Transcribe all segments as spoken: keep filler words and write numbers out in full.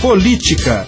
Política.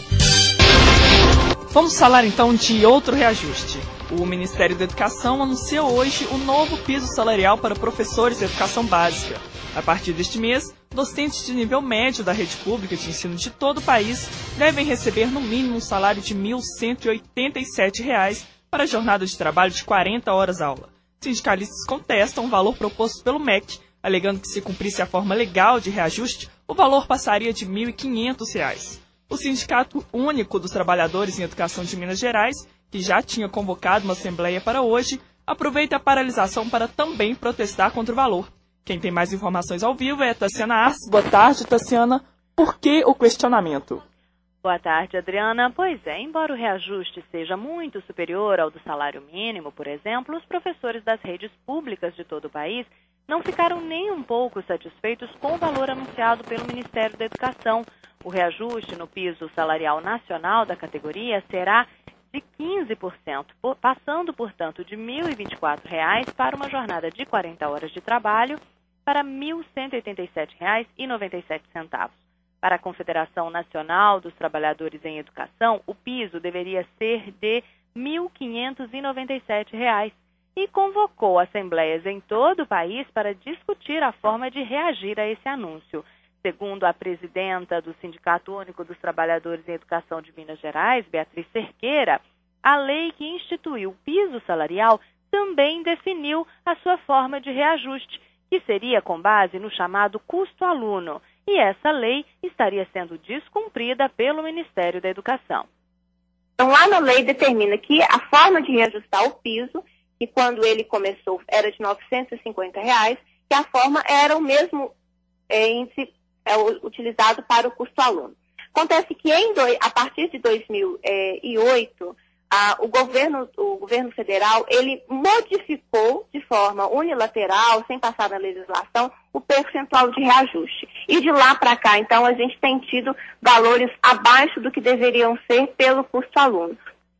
Vamos falar então de outro reajuste. O Ministério da Educação anunciou hoje o novo piso salarial para professores de educação básica. A partir deste mês, docentes de nível médio da rede pública de ensino de todo o país devem receber no mínimo um salário de mil cento e oitenta e sete reais para a jornada de trabalho de quarenta horas aula. Sindicalistas contestam o valor proposto pelo M E C, alegando que se cumprisse a forma legal de reajuste, o valor passaria de mil e quinhentos reais. O Sindicato Único dos Trabalhadores em Educação de Minas Gerais, que já tinha convocado uma assembleia para hoje, aproveita a paralisação para também protestar contra o valor. Quem tem mais informações ao vivo é a Tassiana Arce. Boa tarde, Tassiana. Por que o questionamento? Boa tarde, Adriana. Pois é, embora o reajuste seja muito superior ao do salário mínimo, por exemplo, os professores das redes públicas de todo o país não ficaram nem um pouco satisfeitos com o valor anunciado pelo Ministério da Educação. O reajuste no piso salarial nacional da categoria será de quinze por cento, passando, portanto, de mil e vinte e quatro reais para uma jornada de quarenta horas de trabalho para mil cento e oitenta e sete reais e noventa e sete centavos. Para a Confederação Nacional dos Trabalhadores em Educação, o piso deveria ser de mil quinhentos e noventa e sete reais e convocou assembleias em todo o país para discutir a forma de reagir a esse anúncio. Segundo a presidenta do Sindicato Único dos Trabalhadores em Educação de Minas Gerais, Beatriz Cerqueira, a lei que instituiu o piso salarial também definiu a sua forma de reajuste, que seria com base no chamado custo-aluno, e essa lei estaria sendo descumprida pelo Ministério da Educação. Então, lá na lei determina que a forma de reajustar o piso, que quando ele começou era de novecentos e cinquenta reais, que a forma era o mesmo é, índice é, utilizado para o custo-aluno. Acontece que em dois, a partir de dois mil e oito, a, o, governo, o governo federal ele modificou de forma unilateral, sem passar na legislação, o percentual de reajuste. E de lá para cá, então, a gente tem tido valores abaixo do que deveriam ser pelo custo-aluno.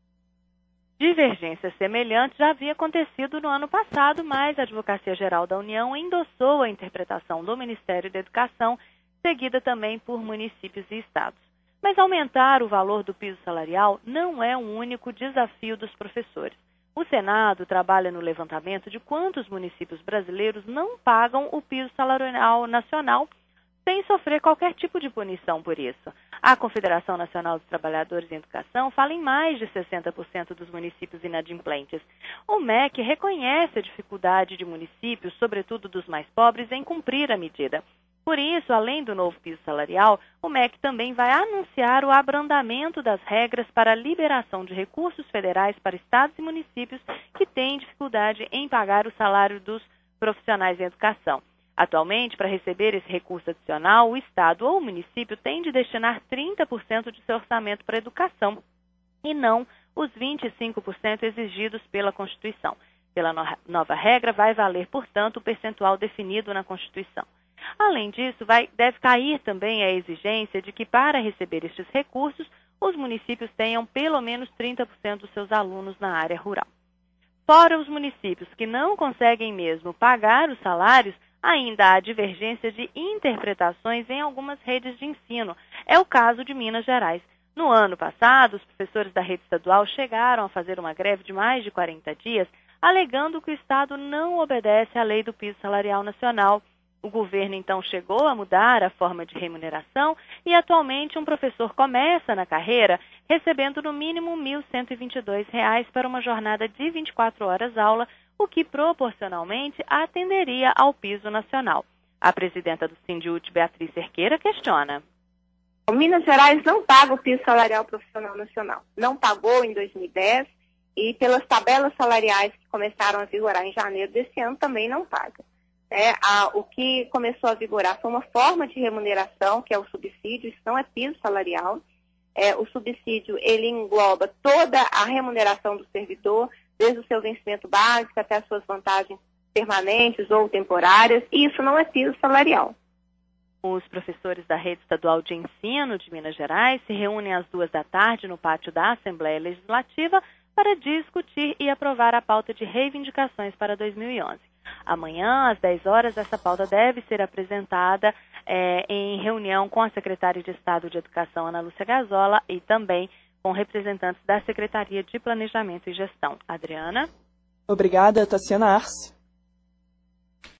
Divergência semelhante já havia acontecido no ano passado, mas a Advocacia Geral da União endossou a interpretação do Ministério da Educação, seguida também por municípios e estados. Mas aumentar o valor do piso salarial não é um único desafio dos professores. O Senado trabalha no levantamento de quantos municípios brasileiros não pagam o piso salarial nacional sem sofrer qualquer tipo de punição por isso. A Confederação Nacional dos Trabalhadores em Educação fala em mais de sessenta por cento dos municípios inadimplentes. O M E C reconhece a dificuldade de municípios, sobretudo dos mais pobres, em cumprir a medida. Por isso, além do novo piso salarial, o M E C também vai anunciar o abrandamento das regras para a liberação de recursos federais para estados e municípios que têm dificuldade em pagar o salário dos profissionais em educação. Atualmente, para receber esse recurso adicional, o Estado ou o município tem de destinar trinta por cento de seu orçamento para a educação e não os vinte e cinco por cento exigidos pela Constituição. Pela no- nova regra, vai valer, portanto, o percentual definido na Constituição. Além disso, vai, deve cair também a exigência de que, para receber estes recursos, os municípios tenham pelo menos trinta por cento dos seus alunos na área rural. Fora os municípios que não conseguem mesmo pagar os salários, ainda há divergência de interpretações em algumas redes de ensino. É o caso de Minas Gerais. No ano passado, os professores da rede estadual chegaram a fazer uma greve de mais de quarenta dias, alegando que o Estado não obedece à lei do piso salarial nacional. O governo, então, chegou a mudar a forma de remuneração e, atualmente, um professor começa na carreira recebendo no mínimo mil cento e vinte e dois reais para uma jornada de vinte e quatro horas aula, o que proporcionalmente atenderia ao piso nacional. A presidenta do Sindiúte, Beatriz Cerqueira, questiona. O Minas Gerais não paga o piso salarial profissional nacional. Não pagou em dois mil e dez e pelas tabelas salariais que começaram a vigorar em janeiro desse ano também não paga. É, a, o que começou a vigorar foi uma forma de remuneração, que é o subsídio, isso não é piso salarial. É, o subsídio ele engloba toda a remuneração do servidor, desde o seu vencimento básico até as suas vantagens permanentes ou temporárias, e isso não é piso salarial. Os professores da Rede Estadual de Ensino de Minas Gerais se reúnem às duas da tarde no pátio da Assembleia Legislativa para discutir e aprovar a pauta de reivindicações para dois mil e onze. Amanhã, às dez horas, essa pauta deve ser apresentada é, em reunião com a secretária de Estado de Educação, Ana Lúcia Gazola, e também com representantes da Secretaria de Planejamento e Gestão. Adriana? Obrigada, Tassiana Arce.